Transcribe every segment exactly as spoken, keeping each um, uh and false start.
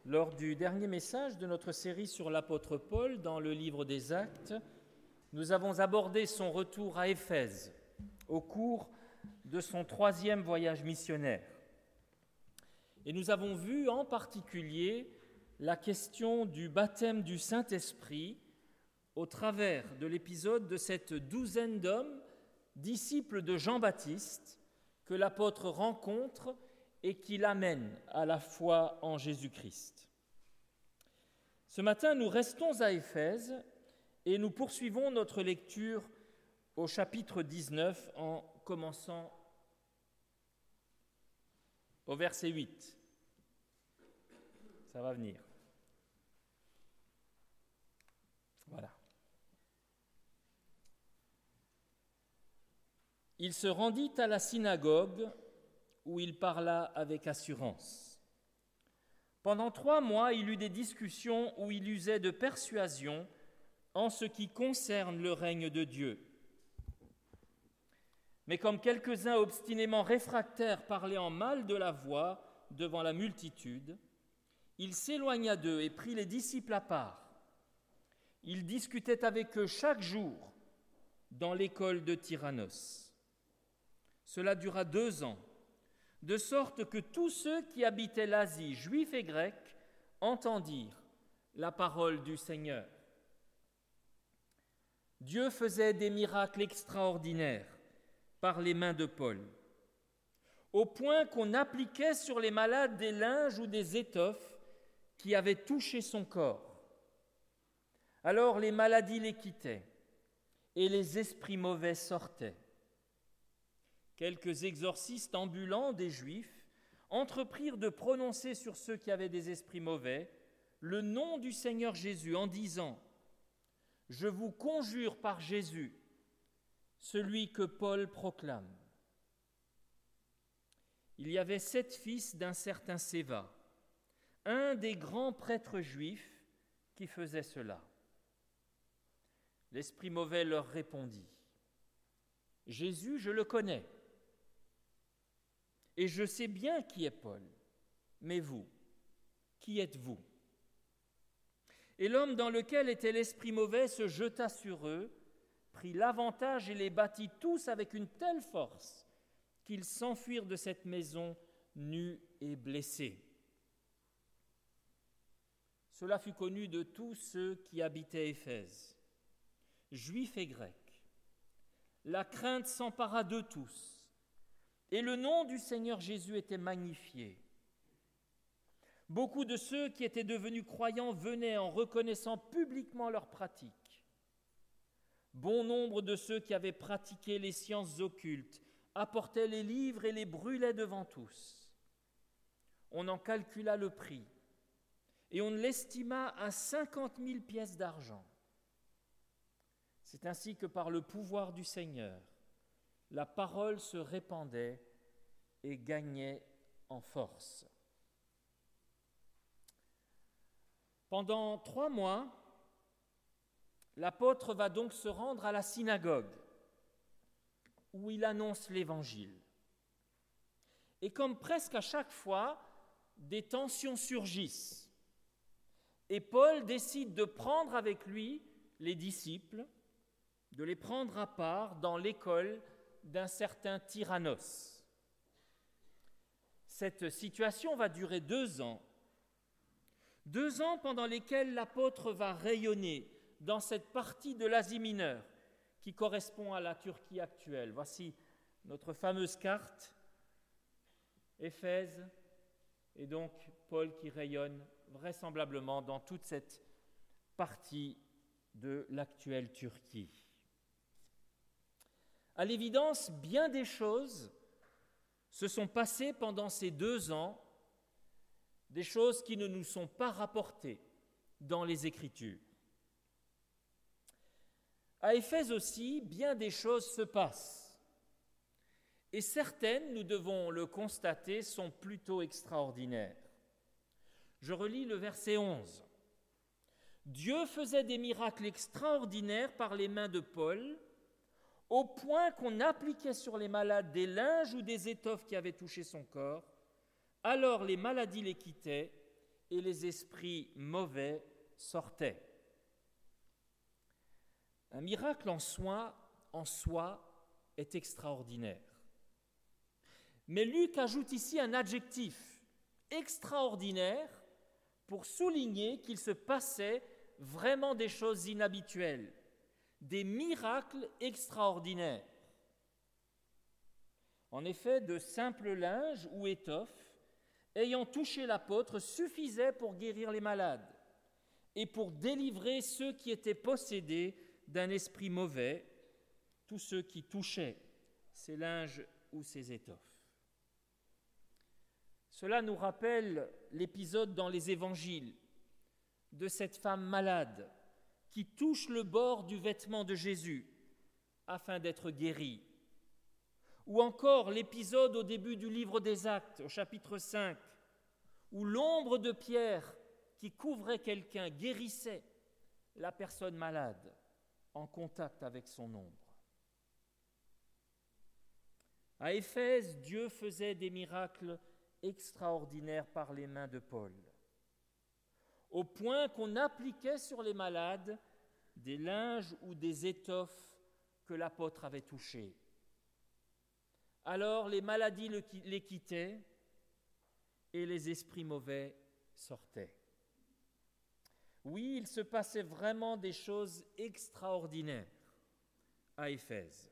Lors du dernier message de notre série sur l'apôtre Paul dans le livre des Actes, nous avons abordé son retour à Éphèse au cours de son troisième voyage missionnaire. Et nous avons vu en particulier la question du baptême du Saint-Esprit au travers de l'épisode de cette douzaine d'hommes, disciples de Jean-Baptiste, que l'apôtre rencontre et qui l'amène à la foi en Jésus-Christ. Ce matin, nous restons à Éphèse et nous poursuivons notre lecture au chapitre dix-neuf en commençant au verset huit. Ça va venir. Voilà. Il se rendit à la synagogue où il parla avec assurance. Pendant trois mois, il eut des discussions où il usait de persuasion en ce qui concerne le règne de Dieu. Mais comme quelques-uns obstinément réfractaires parlaient en mal de la voix devant la multitude, il s'éloigna d'eux et prit les disciples à part. Il discutait avec eux chaque jour dans l'école de Tyrannos. Cela dura deux ans, de sorte que tous ceux qui habitaient l'Asie, juifs et grecs, entendirent la parole du Seigneur. Dieu faisait des miracles extraordinaires par les mains de Paul, au point qu'on appliquait sur les malades des linges ou des étoffes qui avaient touché son corps. Alors les maladies les quittaient et les esprits mauvais sortaient. Quelques exorcistes ambulants des Juifs entreprirent de prononcer sur ceux qui avaient des esprits mauvais le nom du Seigneur Jésus en disant « Je vous conjure par Jésus, celui que Paul proclame. » Il y avait sept fils d'un certain Séva, un des grands prêtres juifs qui faisait cela. L'esprit mauvais leur répondit « Jésus, je le connais. Et je sais bien qui est Paul, mais vous, qui êtes-vous » Et l'homme dans lequel était l'esprit mauvais se jeta sur eux, prit l'avantage et les battit tous avec une telle force qu'ils s'enfuirent de cette maison nus et blessés. Cela fut connu de tous ceux qui habitaient Éphèse, juifs et grecs. La crainte s'empara d'eux tous. Et le nom du Seigneur Jésus était magnifié. Beaucoup de ceux qui étaient devenus croyants venaient en reconnaissant publiquement leurs pratiques. Bon nombre de ceux qui avaient pratiqué les sciences occultes apportaient les livres et les brûlaient devant tous. On en calcula le prix et on l'estima à cinquante mille pièces d'argent. C'est ainsi que par le pouvoir du Seigneur, la parole se répandait et gagnait en force. Pendant trois mois, l'apôtre va donc se rendre à la synagogue où il annonce l'Évangile. Et comme presque à chaque fois, des tensions surgissent. Et Paul décide de prendre avec lui les disciples, de les prendre à part dans l'école d'un certain Tyrannos. Cette situation va durer deux ans, deux ans pendant lesquels l'apôtre va rayonner dans cette partie de l'Asie mineure qui correspond à la Turquie actuelle. Voici notre fameuse carte, Éphèse, et donc Paul qui rayonne vraisemblablement dans toute cette partie de l'actuelle Turquie. À l'évidence, bien des choses se sont passées pendant ces deux ans, des choses qui ne nous sont pas rapportées dans les Écritures. À Éphèse aussi, bien des choses se passent. Et certaines, nous devons le constater, sont plutôt extraordinaires. Je relis le verset onze. « Dieu faisait des miracles extraordinaires par les mains de Paul, au point qu'on appliquait sur les malades des linges ou des étoffes qui avaient touché son corps. Alors les maladies les quittaient et les esprits mauvais sortaient. Un miracle en soi, en soi est extraordinaire. Mais Luc ajoute ici un adjectif, extraordinaire, pour souligner qu'il se passait vraiment des choses inhabituelles, des miracles extraordinaires. En effet, de simples linges ou étoffes ayant touché l'apôtre suffisaient pour guérir les malades et pour délivrer ceux qui étaient possédés d'un esprit mauvais, tous ceux qui touchaient ces linges ou ces étoffes. Cela nous rappelle l'épisode dans les évangiles de cette femme malade qui touche le bord du vêtement de Jésus afin d'être guérie. Ou encore l'épisode au début du livre des Actes, au chapitre cinq, où l'ombre de Pierre qui couvrait quelqu'un guérissait la personne malade en contact avec son ombre. À Éphèse, Dieu faisait des miracles extraordinaires par les mains de Paul, au point qu'on appliquait sur les malades des linges ou des étoffes que l'apôtre avait touchées. Alors les maladies les quittaient et les esprits mauvais sortaient. Oui, il se passait vraiment des choses extraordinaires à Éphèse.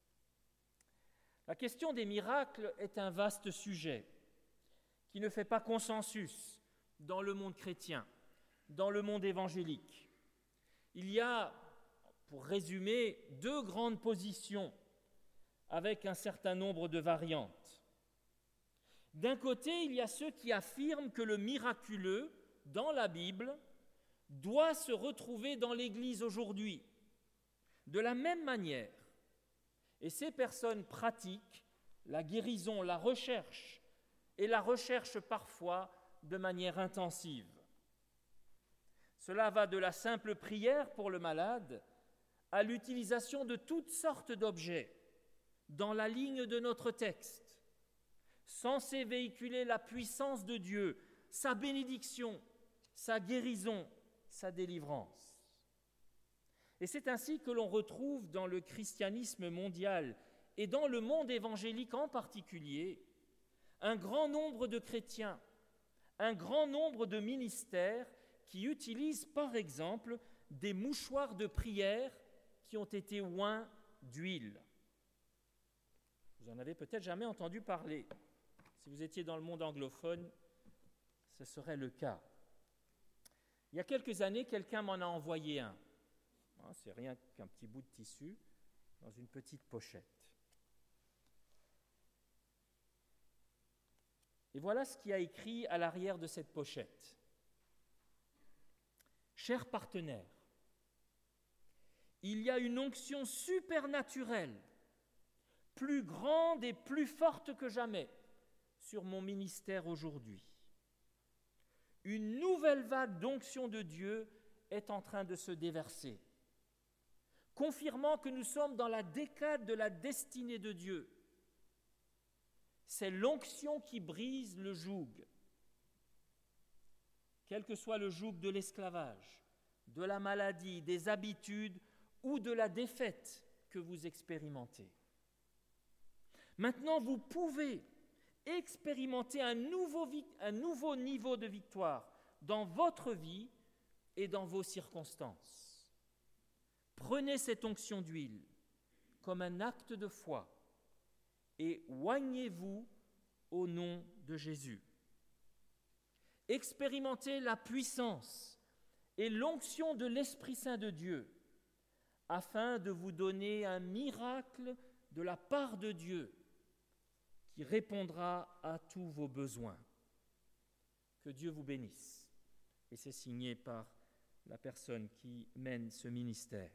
La question des miracles est un vaste sujet qui ne fait pas consensus dans le monde chrétien, dans le monde évangélique. Il y a, pour résumer, deux grandes positions avec un certain nombre de variantes. D'un côté, il y a ceux qui affirment que le miraculeux, dans la Bible, doit se retrouver dans l'Église aujourd'hui, de la même manière. Et ces personnes pratiquent la guérison, la recherche, et la recherche parfois de manière intensive. Cela va de la simple prière pour le malade à l'utilisation de toutes sortes d'objets dans la ligne de notre texte, censés véhiculer la puissance de Dieu, sa bénédiction, sa guérison, sa délivrance. Et c'est ainsi que l'on retrouve dans le christianisme mondial et dans le monde évangélique en particulier un grand nombre de chrétiens, un grand nombre de ministères qui utilisent par exemple des mouchoirs de prière qui ont été oints d'huile. Vous en avez peut-être jamais entendu parler. Si vous étiez dans le monde anglophone, ce serait le cas. Il y a quelques années, quelqu'un m'en a envoyé un. C'est rien qu'un petit bout de tissu dans une petite pochette. Et voilà ce qu'il y a écrit à l'arrière de cette pochette. Chers partenaires, il y a une onction supernaturelle, plus grande et plus forte que jamais, sur mon ministère aujourd'hui. Une nouvelle vague d'onction de Dieu est en train de se déverser, confirmant que nous sommes dans la décade de la destinée de Dieu. C'est l'onction qui brise le joug. Quel que soit le joug de l'esclavage, de la maladie, des habitudes ou de la défaite que vous expérimentez. Maintenant, vous pouvez expérimenter un nouveau, un nouveau niveau de victoire dans votre vie et dans vos circonstances. Prenez cette onction d'huile comme un acte de foi et oignez-vous au nom de Jésus. Expérimentez la puissance et l'onction de l'Esprit Saint de Dieu afin de vous donner un miracle de la part de Dieu qui répondra à tous vos besoins. Que Dieu vous bénisse. Et c'est signé par la personne qui mène ce ministère.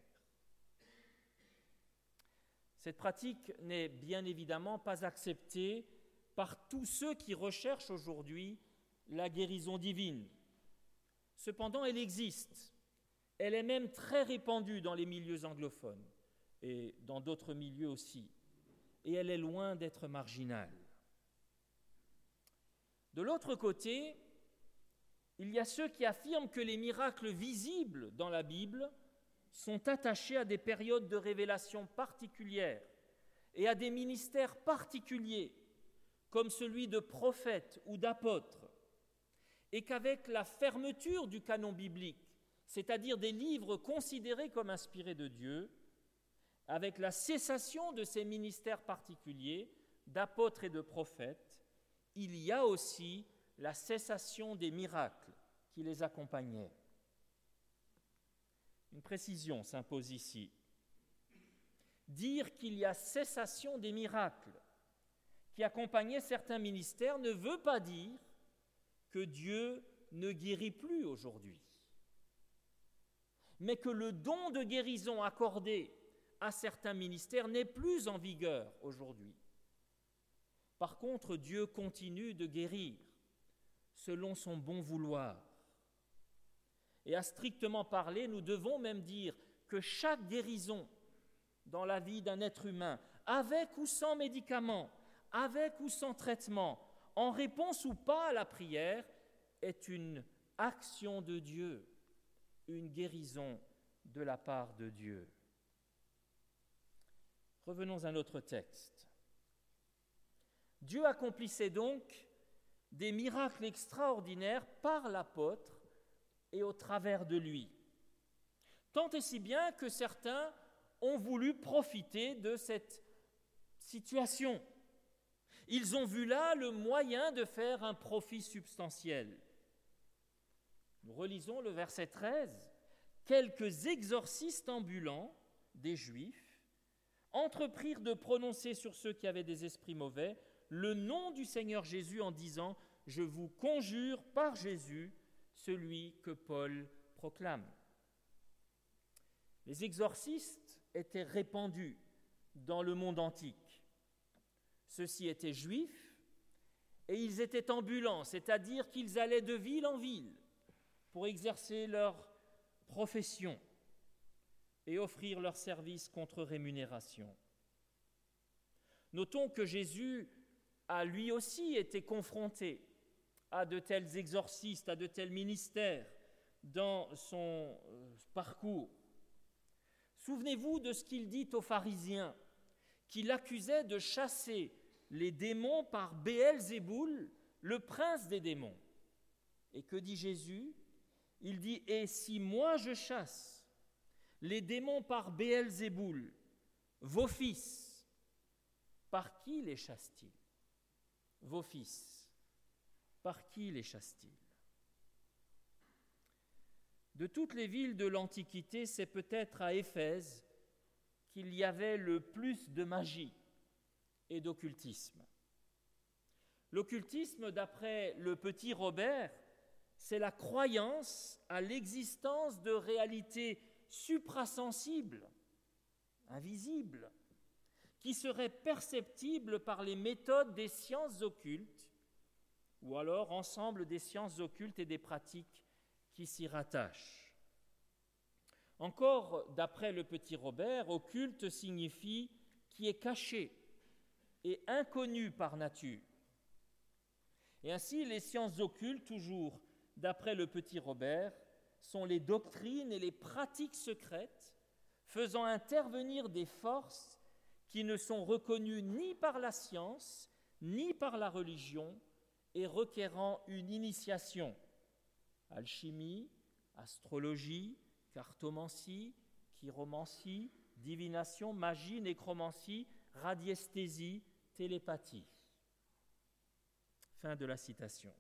Cette pratique n'est bien évidemment pas acceptée par tous ceux qui recherchent aujourd'hui la guérison divine. Cependant, elle existe. Elle est même très répandue dans les milieux anglophones et dans d'autres milieux aussi. Et elle est loin d'être marginale. De l'autre côté, il y a ceux qui affirment que les miracles visibles dans la Bible sont attachés à des périodes de révélation particulières et à des ministères particuliers, comme celui de prophète ou d'apôtre, et qu'avec la fermeture du canon biblique, c'est-à-dire des livres considérés comme inspirés de Dieu, avec la cessation de ces ministères particuliers, d'apôtres et de prophètes, il y a aussi la cessation des miracles qui les accompagnaient. Une précision s'impose ici. Dire qu'il y a cessation des miracles qui accompagnaient certains ministères ne veut pas dire que Dieu ne guérit plus aujourd'hui, mais que le don de guérison accordé à certains ministères n'est plus en vigueur aujourd'hui. Par contre, Dieu continue de guérir selon son bon vouloir. Et à strictement parler, nous devons même dire que chaque guérison dans la vie d'un être humain, avec ou sans médicaments, avec ou sans traitement, en réponse ou pas à la prière, est une action de Dieu, une guérison de la part de Dieu. Revenons à notre texte. Dieu accomplissait donc des miracles extraordinaires par l'apôtre et au travers de lui. Tant et si bien que certains ont voulu profiter de cette situation. Ils ont vu là le moyen de faire un profit substantiel. Nous relisons le verset treize. Quelques exorcistes ambulants, des Juifs, entreprirent de prononcer sur ceux qui avaient des esprits mauvais le nom du Seigneur Jésus en disant « Je vous conjure par Jésus, celui que Paul proclame ». Les exorcistes étaient répandus dans le monde antique. Ceux-ci étaient juifs et ils étaient ambulants, c'est-à-dire qu'ils allaient de ville en ville pour exercer leur profession et offrir leurs services contre rémunération. Notons que Jésus a lui aussi été confronté à de tels exorcistes, à de tels ministères dans son parcours. Souvenez-vous de ce qu'il dit aux pharisiens, qui l'accusaient de chasser les démons par Béelzéboul, le prince des démons. Et que dit Jésus ? Il dit « Et si moi je chasse les démons par Béelzéboul, vos fils, par qui les chassent-ils ? Vos fils, par qui les chassent-ils ? » De toutes les villes de l'Antiquité, c'est peut-être à Éphèse qu'il y avait le plus de magie et d'occultisme. L'occultisme, d'après le petit Robert, c'est la croyance à l'existence de réalités suprasensibles, invisibles, qui seraient perceptibles par les méthodes des sciences occultes, ou alors ensemble des sciences occultes et des pratiques qui s'y rattachent. Encore, d'après le petit Robert, occulte signifie qui est caché et inconnu par nature. Et ainsi, les sciences occultes, toujours d'après le petit Robert, sont les doctrines et les pratiques secrètes faisant intervenir des forces qui ne sont reconnues ni par la science, ni par la religion, et requérant une initiation. Alchimie, astrologie, cartomancie, chiromancie, divination, magie, nécromancie, radiesthésie, télépathie. Fin de la citation.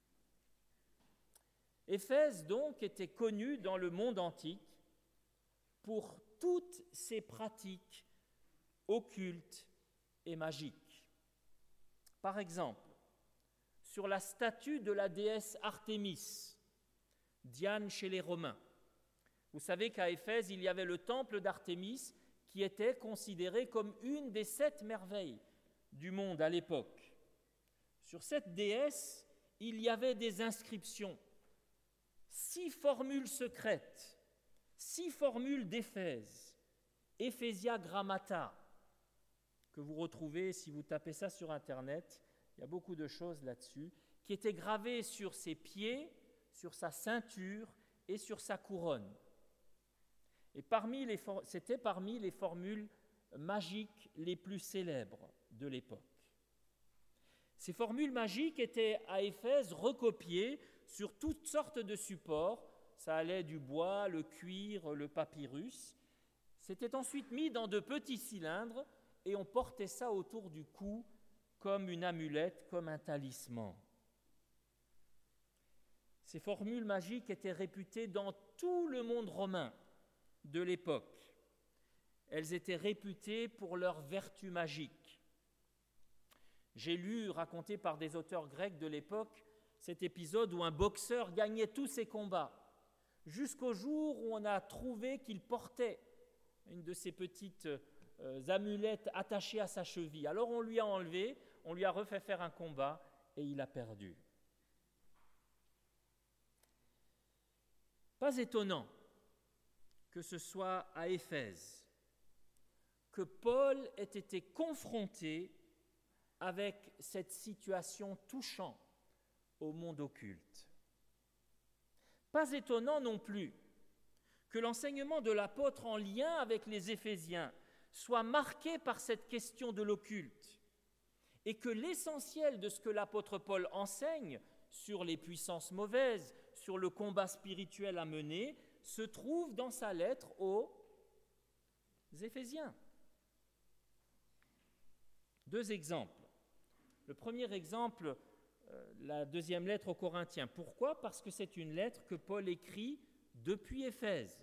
Éphèse, donc, était connue dans le monde antique pour toutes ses pratiques occultes et magiques. Par exemple, sur la statue de la déesse Artémis, Diane chez les Romains. Vous savez qu'à Éphèse, il y avait le temple d'Artémis qui était considéré comme une des sept merveilles du monde à l'époque. Sur cette déesse, il y avait des inscriptions, six formules secrètes, six formules d'Éphèse, Ephesia Grammata, que vous retrouvez si vous tapez ça sur Internet, il y a beaucoup de choses là-dessus, qui étaient gravées sur ses pieds, sur sa ceinture et sur sa couronne. Et parmi les for- c'était parmi les formules magiques les plus célèbres de l'époque. Ces formules magiques étaient à Éphèse recopiées sur toutes sortes de supports. Ça allait du bois, le cuir, le papyrus. C'était ensuite mis dans de petits cylindres et on portait ça autour du cou comme une amulette, comme un talisman. Ces formules magiques étaient réputées dans tout le monde romain de l'époque. Elles étaient réputées pour leur vertu magique. J'ai lu, raconté par des auteurs grecs de l'époque, cet épisode où un boxeur gagnait tous ses combats, jusqu'au jour où on a trouvé qu'il portait une de ces petites euh, amulettes attachées à sa cheville. Alors on lui a enlevé, on lui a refait faire un combat et il a perdu. Pas étonnant que ce soit à Éphèse que Paul ait été confronté avec cette situation touchant au monde occulte. Pas étonnant non plus que l'enseignement de l'apôtre en lien avec les Éphésiens soit marqué par cette question de l'occulte et que l'essentiel de ce que l'apôtre Paul enseigne sur les puissances mauvaises, sur le combat spirituel à mener, se trouve dans sa lettre aux Éphésiens. Deux exemples. Le premier exemple, euh, la deuxième lettre aux Corinthiens. Pourquoi ? Parce que c'est une lettre que Paul écrit depuis Éphèse.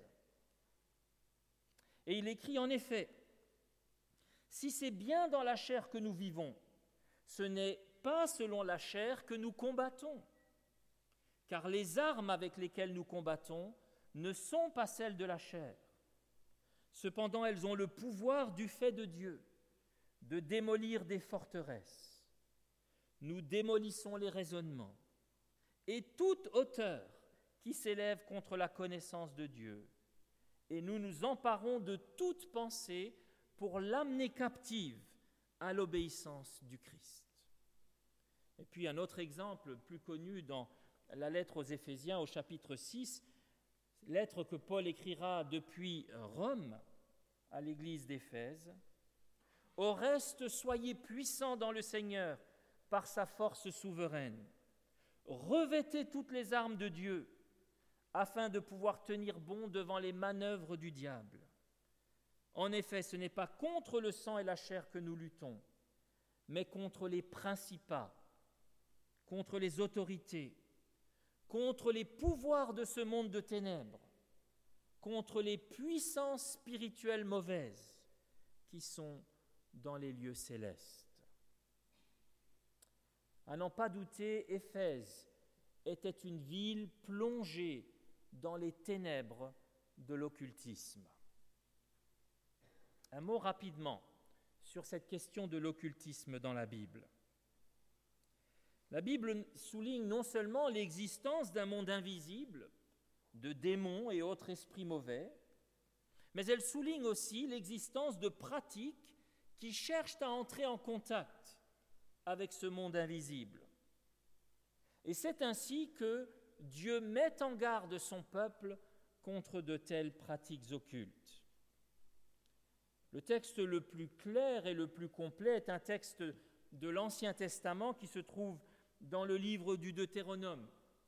Et il écrit en effet, « Si c'est bien dans la chair que nous vivons, ce n'est pas selon la chair que nous combattons, car les armes avec lesquelles nous combattons ne sont pas celles de la chair. Cependant, elles ont le pouvoir du fait de Dieu de démolir des forteresses. Nous démolissons les raisonnements et toute hauteur qui s'élève contre la connaissance de Dieu, et nous nous emparons de toute pensée pour l'amener captive à l'obéissance du Christ. » Et puis un autre exemple plus connu dans la lettre aux Éphésiens au chapitre six, lettre que Paul écrira depuis Rome à l'église d'Éphèse. « Au reste, soyez puissants dans le Seigneur par sa force souveraine. Revêtez toutes les armes de Dieu afin de pouvoir tenir bon devant les manœuvres du diable. En effet, ce n'est pas contre le sang et la chair que nous luttons, mais contre les principats, contre les autorités, contre les pouvoirs de ce monde de ténèbres, contre les puissances spirituelles mauvaises qui sont dans les lieux célestes. » À n'en pas douter, Éphèse était une ville plongée dans les ténèbres de l'occultisme. Un mot rapidement sur cette question de l'occultisme dans la Bible. La Bible souligne non seulement l'existence d'un monde invisible, de démons et autres esprits mauvais, mais elle souligne aussi l'existence de pratiques qui cherchent à entrer en contact avec ce monde invisible. Et c'est ainsi que Dieu met en garde son peuple contre de telles pratiques occultes. Le texte le plus clair et le plus complet est un texte de l'Ancien Testament qui se trouve dans le livre du Deutéronome.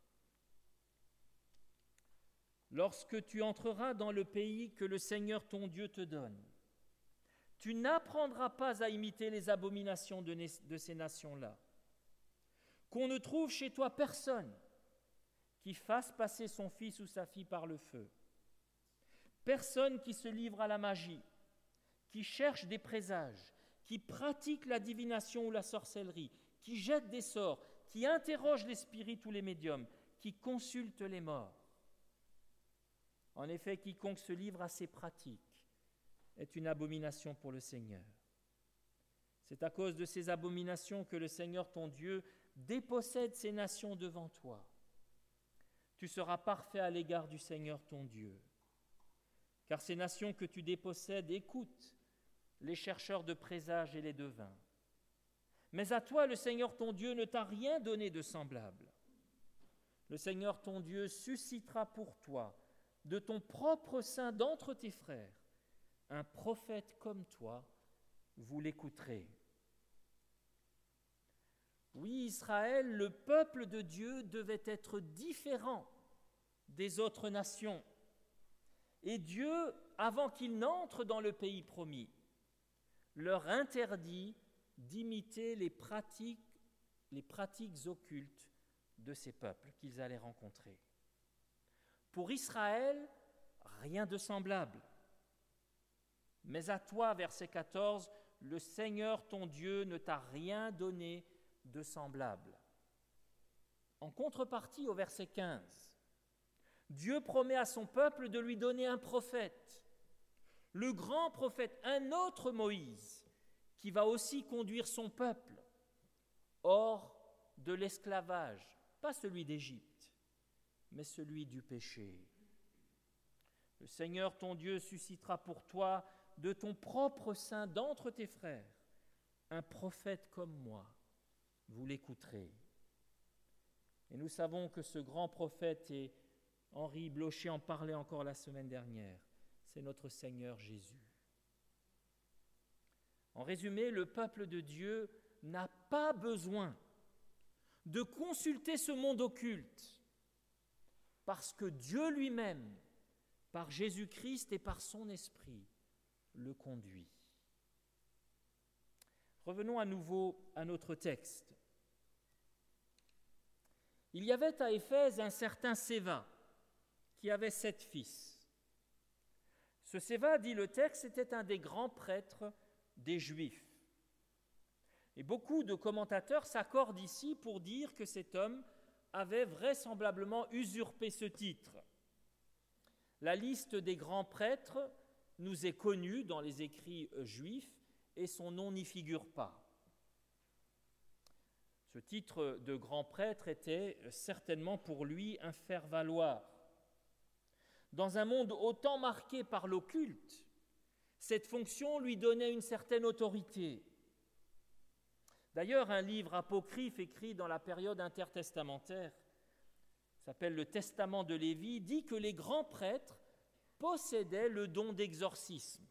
« Lorsque tu entreras dans le pays que le Seigneur ton Dieu te donne, tu n'apprendras pas à imiter les abominations de, de ces nations-là. Qu'on ne trouve chez toi personne qui fasse passer son fils ou sa fille par le feu, personne qui se livre à la magie, qui cherche des présages, qui pratique la divination ou la sorcellerie, qui jette des sorts, qui interroge les spirites ou les médiums, qui consulte les morts. En effet, quiconque se livre à ces pratiques est une abomination pour le Seigneur. C'est à cause de ces abominations que le Seigneur ton Dieu dépossède ces nations devant toi. Tu seras parfait à l'égard du Seigneur ton Dieu. Car ces nations que tu dépossèdes écoutent les chercheurs de présages et les devins. Mais à toi, le Seigneur ton Dieu ne t'a rien donné de semblable. Le Seigneur ton Dieu suscitera pour toi, de ton propre sein d'entre tes frères, un prophète comme toi, vous l'écouterez. » Oui, Israël, le peuple de Dieu devait être différent des autres nations. Et Dieu, avant qu'ils n'entrent dans le pays promis, leur interdit d'imiter les pratiques, les pratiques occultes de ces peuples qu'ils allaient rencontrer. Pour Israël, rien de semblable. Mais à toi, verset quatorze, le Seigneur ton Dieu ne t'a rien donné de semblable. En contrepartie, au verset quinze, Dieu promet à son peuple de lui donner un prophète, le grand prophète, un autre Moïse, qui va aussi conduire son peuple hors de l'esclavage, pas celui d'Égypte, mais celui du péché. Le Seigneur ton Dieu suscitera pour toi de ton propre sein d'entre tes frères un prophète comme moi, vous l'écouterez. Et nous savons que ce grand prophète, et Henri Blocher en parlait encore la semaine dernière, c'est notre Seigneur Jésus. En résumé, le peuple de Dieu n'a pas besoin de consulter ce monde occulte, parce que Dieu lui-même, par Jésus-Christ et par son Esprit, le conduit. Revenons à nouveau à notre texte. Il y avait à Éphèse un certain Séva, qui avait sept fils. Ce Séva, dit le texte, était un des grands prêtres des Juifs. Et beaucoup de commentateurs s'accordent ici pour dire que cet homme avait vraisemblablement usurpé ce titre. La liste des grands prêtres nous est connue dans les écrits juifs et son nom n'y figure pas. Ce titre de grand prêtre était certainement pour lui un faire-valoir. Dans un monde autant marqué par l'occulte, cette fonction lui donnait une certaine autorité. D'ailleurs, un livre apocryphe écrit dans la période intertestamentaire, s'appelle le Testament de Lévi, dit que les grands prêtres possédaient le don d'exorcisme.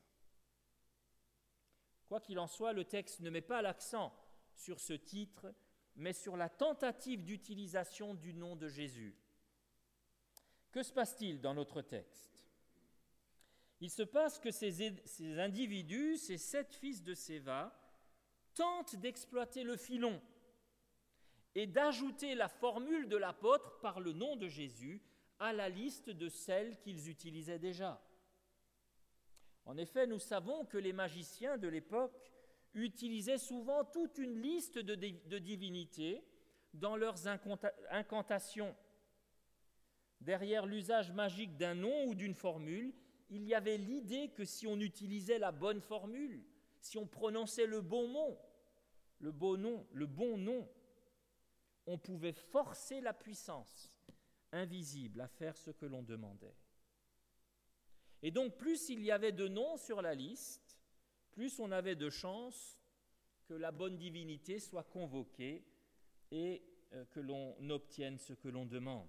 Quoi qu'il en soit, le texte ne met pas l'accent sur ce titre, mais sur la tentative d'utilisation du nom de Jésus. Que se passe-t-il dans notre texte ? Il se passe que ces, ces individus, ces sept fils de Séva, tentent d'exploiter le filon et d'ajouter la formule de l'apôtre par le nom de Jésus à la liste de celles qu'ils utilisaient déjà. En effet, nous savons que les magiciens de l'époque utilisaient souvent toute une liste de, de divinités dans leurs incantations. Derrière l'usage magique d'un nom ou d'une formule, il y avait l'idée que si on utilisait la bonne formule, si on prononçait le bon mot, le bon nom, le bon nom, on pouvait forcer la puissance invisible à faire ce que l'on demandait. Et donc, plus il y avait de noms sur la liste, plus on avait de chances que la bonne divinité soit convoquée et euh, que l'on obtienne ce que l'on demande.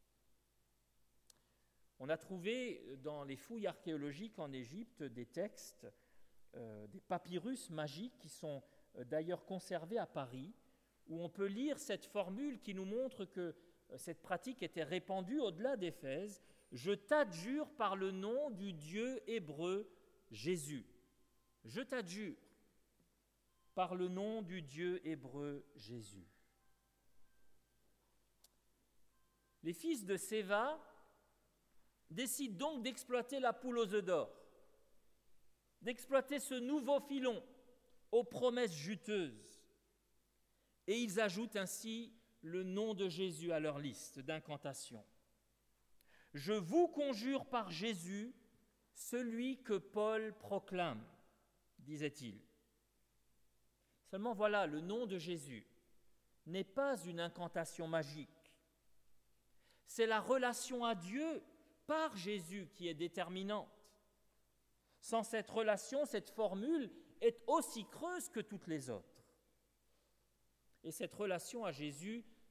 On a trouvé dans les fouilles archéologiques en Égypte des textes, euh, des papyrus magiques qui sont euh, d'ailleurs conservés à Paris, où on peut lire cette formule qui nous montre que euh, cette pratique était répandue au-delà d'Éphèse. « Je t'adjure par le nom du Dieu hébreu Jésus. » Je t'adjure par le nom du Dieu hébreu Jésus. Les fils de Séva décident donc d'exploiter la poule aux œufs d'or, d'exploiter ce nouveau filon aux promesses juteuses. Et ils ajoutent ainsi le nom de Jésus à leur liste d'incantations. « Je vous conjure par Jésus, celui que Paul proclame, » disait-il. Seulement voilà, le nom de Jésus n'est pas une incantation magique. C'est la relation à Dieu par Jésus qui est déterminante. Sans cette relation, cette formule est aussi creuse que toutes les autres. Et cette relation à Jésus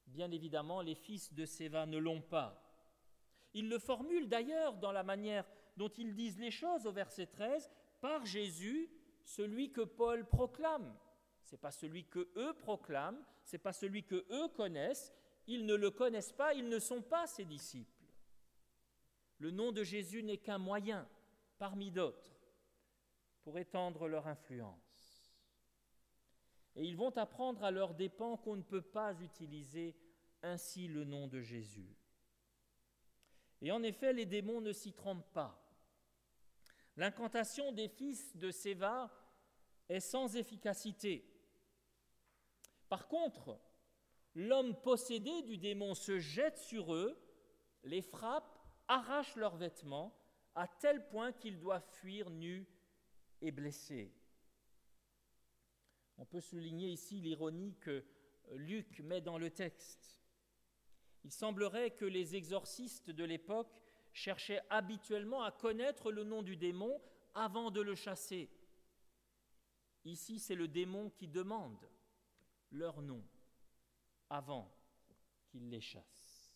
Bien évidemment, les fils de Séva ne l'ont pas. Ils le formulent d'ailleurs dans la manière dont ils disent les choses au verset treize, par Jésus, celui que Paul proclame. Ce n'est pas celui que eux proclament, ce n'est pas celui que eux connaissent, ils ne le connaissent pas, ils ne sont pas ses disciples. Le nom de Jésus n'est qu'un moyen, parmi d'autres, pour étendre leur influence. Et ils vont apprendre à leurs dépens qu'on ne peut pas utiliser ainsi le nom de Jésus. Et en effet, les démons ne s'y trompent pas. L'incantation des fils de Séva est sans efficacité. Par contre, l'homme possédé du démon se jette sur eux, les frappe, arrache leurs vêtements, à tel point qu'ils doivent fuir nus et blessés. On peut souligner ici l'ironie que Luc met dans le texte. Il semblerait que les exorcistes de l'époque cherchaient habituellement à connaître le nom du démon avant de le chasser. Ici, c'est le démon qui demande leur nom avant qu'il les chasse.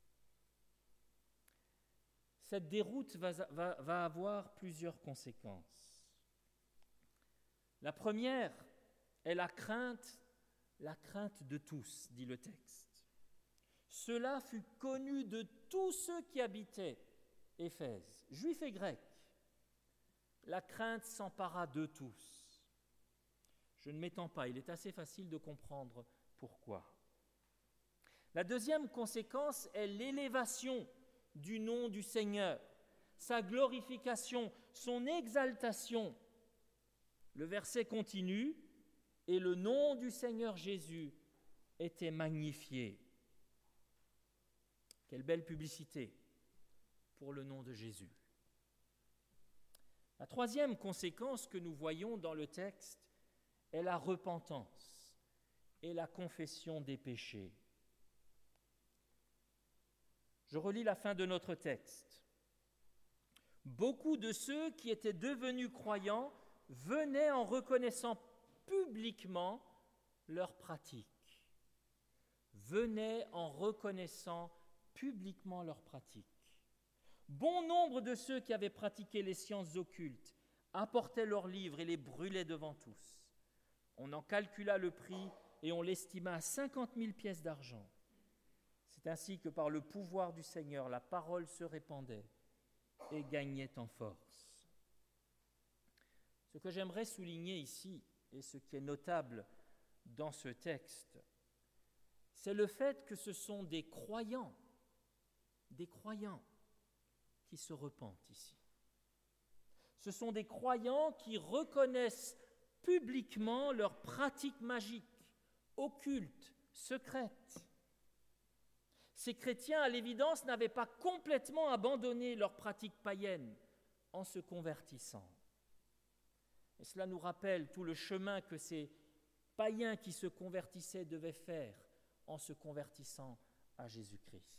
Cette déroute va, va, va avoir plusieurs conséquences. La première est la crainte, la crainte de tous, dit le texte. Cela fut connu de tous ceux qui habitaient Éphèse, juifs et grecs. La crainte s'empara de tous. Je ne m'étends pas, il est assez facile de comprendre pourquoi. La deuxième conséquence est l'élévation du nom du Seigneur, sa glorification, son exaltation. Le verset continue, et le nom du Seigneur Jésus était magnifié. Quelle belle publicité pour le nom de Jésus. La troisième conséquence que nous voyons dans le texte est la repentance et la confession des péchés. Je relis la fin de notre texte. Beaucoup de ceux qui étaient devenus croyants venaient en reconnaissant publiquement leurs pratiques. Venaient en reconnaissant publiquement leurs pratiques. Bon nombre de ceux qui avaient pratiqué les sciences occultes apportaient leurs livres et les brûlaient devant tous. On en calcula le prix et on l'estima à cinquante mille pièces d'argent. C'est ainsi que par le pouvoir du Seigneur, la parole se répandait et gagnait en force. Ce que j'aimerais souligner ici, et ce qui est notable dans ce texte, c'est le fait que ce sont des croyants, des croyants qui se repentent ici. Ce sont des croyants qui reconnaissent publiquement leurs pratiques magiques, occultes, secrètes. Ces chrétiens, à l'évidence, n'avaient pas complètement abandonné leurs pratiques païennes en se convertissant. Et cela nous rappelle tout le chemin que ces païens qui se convertissaient devaient faire en se convertissant à Jésus-Christ.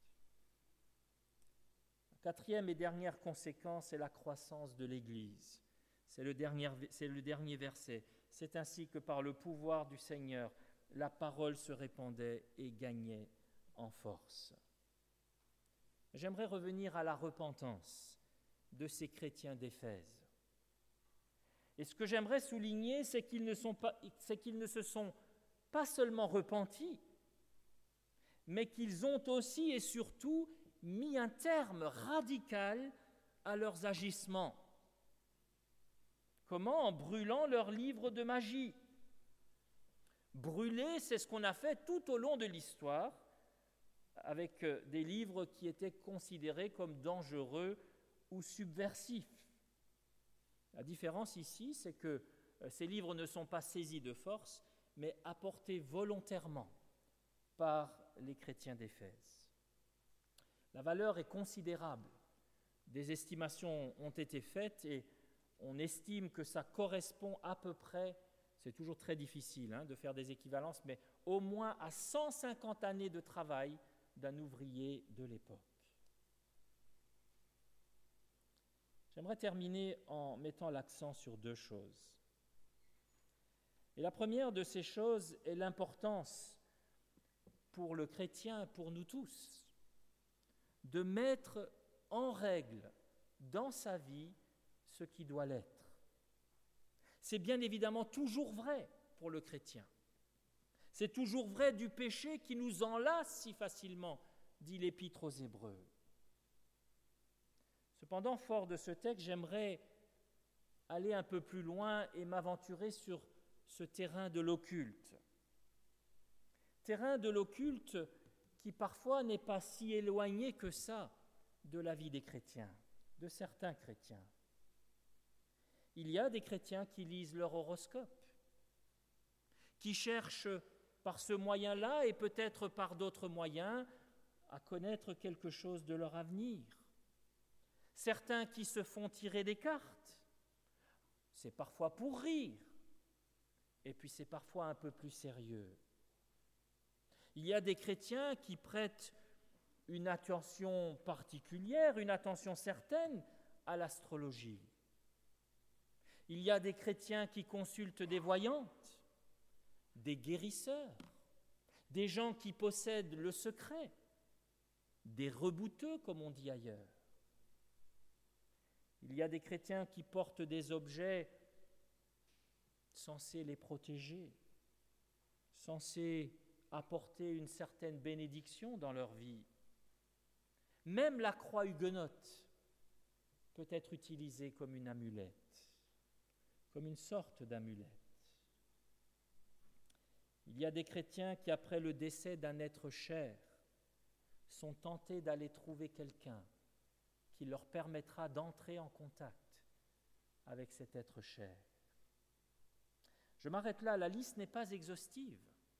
La quatrième et dernière conséquence est la croissance de l'Église. C'est le dernier, c'est le dernier verset. C'est ainsi que par le pouvoir du Seigneur, la parole se répandait et gagnait en force. J'aimerais revenir à la repentance de ces chrétiens d'Éphèse. Et ce que j'aimerais souligner, c'est qu'ils ne sont pas, c'est qu'ils ne se sont pas seulement repentis, mais qu'ils ont aussi et surtout mis un terme radical à leurs agissements. Comment ? En brûlant leurs livres de magie. Brûler, c'est ce qu'on a fait tout au long de l'histoire, avec des livres qui étaient considérés comme dangereux ou subversifs. La différence ici, c'est que ces livres ne sont pas saisis de force, mais apportés volontairement par les chrétiens d'Éphèse. La valeur est considérable. Des estimations ont été faites et on estime que ça correspond à peu près, c'est toujours très difficile hein, de faire des équivalences, mais au moins à cent cinquante années de travail d'un ouvrier de l'époque. J'aimerais terminer en mettant l'accent sur deux choses. Et la première de ces choses est l'importance pour le chrétien, pour nous tous, de mettre en règle dans sa vie ce qui doit l'être. C'est bien évidemment toujours vrai pour le chrétien. C'est toujours vrai du péché qui nous enlace si facilement, dit l'Épître aux Hébreux. Cependant, fort de ce texte, j'aimerais aller un peu plus loin et m'aventurer sur ce terrain de l'occulte. Terrain de l'occulte qui parfois n'est pas si éloigné que ça de la vie des chrétiens, de certains chrétiens. Il y a des chrétiens qui lisent leur horoscope, qui cherchent par ce moyen-là et peut-être par d'autres moyens à connaître quelque chose de leur avenir. Certains qui se font tirer des cartes, c'est parfois pour rire, et puis c'est parfois un peu plus sérieux. Il y a des chrétiens qui prêtent une attention particulière, une attention certaine à l'astrologie. Il y a des chrétiens qui consultent des voyantes, des guérisseurs, des gens qui possèdent le secret, des rebouteux, comme on dit ailleurs. Il y a des chrétiens qui portent des objets censés les protéger, censés apporter une certaine bénédiction dans leur vie. Même la croix huguenote peut être utilisée comme une amulette, comme une sorte d'amulette. Il y a des chrétiens qui, après le décès d'un être cher, sont tentés d'aller trouver quelqu'un qui leur permettra d'entrer en contact avec cet être cher. Je m'arrête là, la liste n'est pas exhaustive.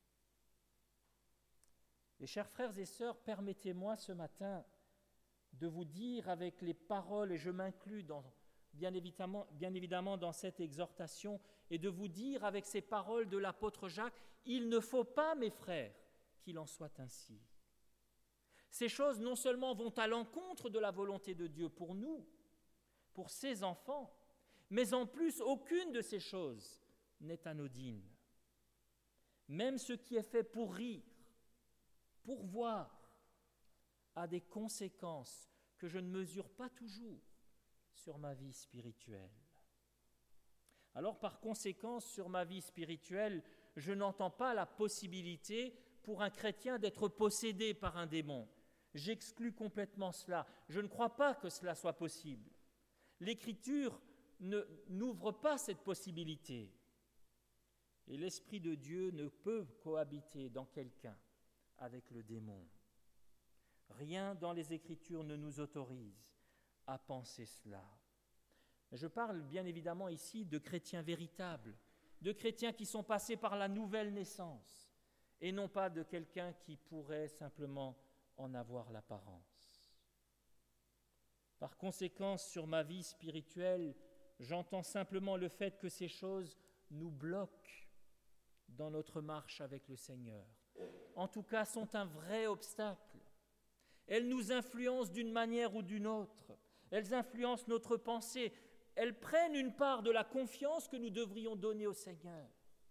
Et chers frères et sœurs, permettez-moi ce matin de vous dire avec les paroles, et je m'inclus dans, bien évidemment, bien évidemment dans cette exhortation, et de vous dire avec ces paroles de l'apôtre Jacques, il ne faut pas, mes frères, qu'il en soit ainsi. Ces choses non seulement vont à l'encontre de la volonté de Dieu pour nous, pour ses enfants, mais en plus, aucune de ces choses n'est anodine. Même ce qui est fait pour rire, pour voir, a des conséquences que je ne mesure pas toujours sur ma vie spirituelle. Alors, par conséquent, sur ma vie spirituelle, je n'entends pas la possibilité pour un chrétien d'être possédé par un démon. J'exclus complètement cela. Je ne crois pas que cela soit possible. L'Écriture ne, n'ouvre pas cette possibilité. Et l'Esprit de Dieu ne peut cohabiter dans quelqu'un avec le démon. Rien dans les Écritures ne nous autorise à penser cela. Je parle bien évidemment ici de chrétiens véritables, de chrétiens qui sont passés par la nouvelle naissance, et non pas de quelqu'un qui pourrait simplement en avoir l'apparence. Par conséquent, sur ma vie spirituelle, j'entends simplement le fait que ces choses nous bloquent dans notre marche avec le Seigneur. En tout cas, sont un vrai obstacle. Elles nous influencent d'une manière ou d'une autre. Elles influencent notre pensée. Elles prennent une part de la confiance que nous devrions donner au Seigneur.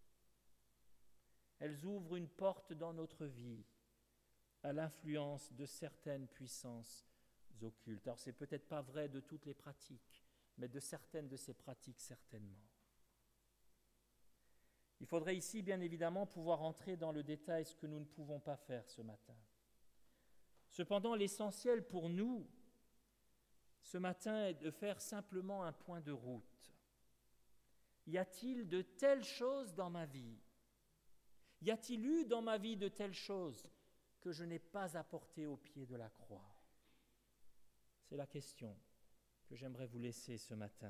Elles ouvrent une porte dans notre vie à l'influence de certaines puissances occultes. Alors, ce n'est peut-être pas vrai de toutes les pratiques, mais de certaines de ces pratiques, certainement. Il faudrait ici, bien évidemment, pouvoir entrer dans le détail, ce que nous ne pouvons pas faire ce matin. Cependant, l'essentiel pour nous, ce matin, est de faire simplement un point de route. Y a-t-il de telles choses dans ma vie ? Y a-t-il eu dans ma vie de telles choses que je n'ai pas apportées au pied de la croix ? C'est la question que j'aimerais vous laisser ce matin.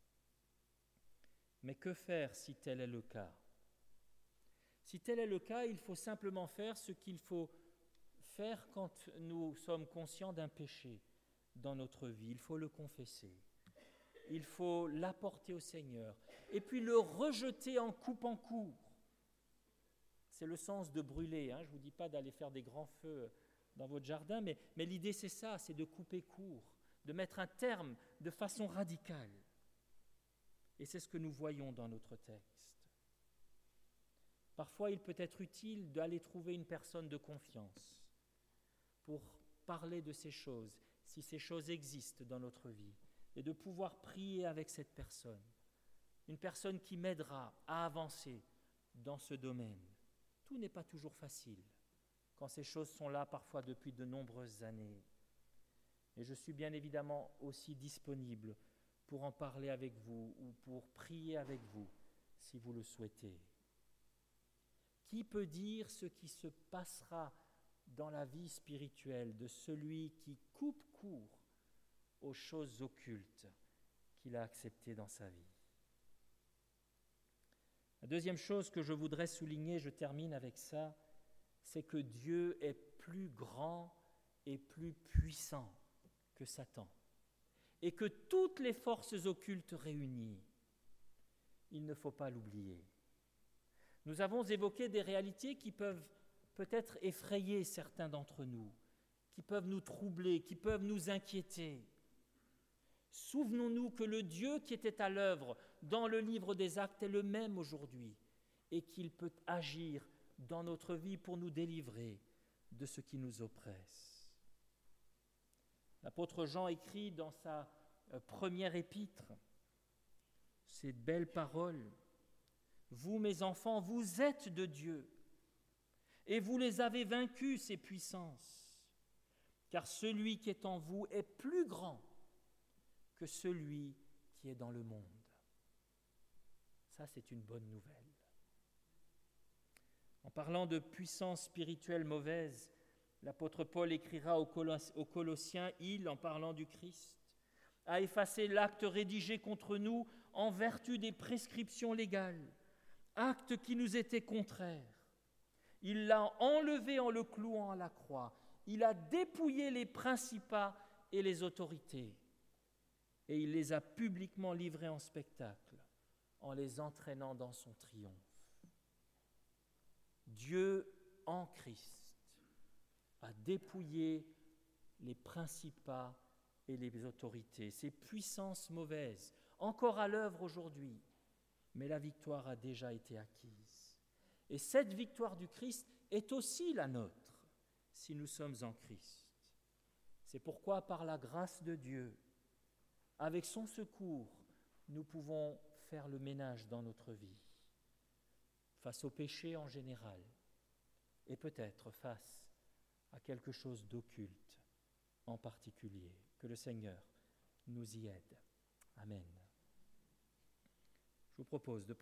Mais que faire si tel est le cas ? Si tel est le cas, il faut simplement faire ce qu'il faut faire quand nous sommes conscients d'un péché dans notre vie. Il faut le confesser. Il faut l'apporter au Seigneur et puis le rejeter en coupant court. C'est le sens de brûler. Hein. Je ne vous dis pas d'aller faire des grands feux dans votre jardin, mais, mais l'idée c'est ça, c'est de couper court, de mettre un terme de façon radicale. Et c'est ce que nous voyons dans notre texte. Parfois, il peut être utile d'aller trouver une personne de confiance pour parler de ces choses, si ces choses existent dans notre vie, et de pouvoir prier avec cette personne, une personne qui m'aidera à avancer dans ce domaine. Tout n'est pas toujours facile quand ces choses sont là parfois depuis de nombreuses années. Et je suis bien évidemment aussi disponible pour en parler avec vous ou pour prier avec vous si vous le souhaitez. Qui peut dire ce qui se passera dans la vie spirituelle de celui qui coupe court aux choses occultes qu'il a acceptées dans sa vie? La deuxième chose que je voudrais souligner, je termine avec ça, c'est que Dieu est plus grand et plus puissant que Satan, et que toutes les forces occultes réunies, il ne faut pas l'oublier. Nous avons évoqué des réalités qui peuvent peut-être effrayer certains d'entre nous, qui peuvent nous troubler, qui peuvent nous inquiéter. Souvenons-nous que le Dieu qui était à l'œuvre dans le livre des Actes est le même aujourd'hui et qu'il peut agir dans notre vie pour nous délivrer de ce qui nous oppresse. L'apôtre Jean écrit dans sa première épître ces belles paroles. « Vous, mes enfants, vous êtes de Dieu, et vous les avez vaincus, ces puissances, car celui qui est en vous est plus grand que celui qui est dans le monde. » Ça, c'est une bonne nouvelle. En parlant de puissance spirituelle mauvaise, l'apôtre Paul écrira aux Colossiens, il, en parlant du Christ, a effacé l'acte rédigé contre nous en vertu des prescriptions légales, acte qui nous était contraire. Il l'a enlevé en le clouant à la croix. Il a dépouillé les principats et les autorités. Et il les a publiquement livrés en spectacle, en les entraînant dans son triomphe. Dieu, en Christ, a dépouillé les principats et les autorités, ces puissances mauvaises, encore à l'œuvre aujourd'hui, mais la victoire a déjà été acquise. Et cette victoire du Christ est aussi la nôtre, si nous sommes en Christ. C'est pourquoi, par la grâce de Dieu, avec son secours, nous pouvons faire le ménage dans notre vie, face au péché en général, et peut-être face à quelque chose d'occulte en particulier. Que le Seigneur nous y aide. Amen. Je vous propose de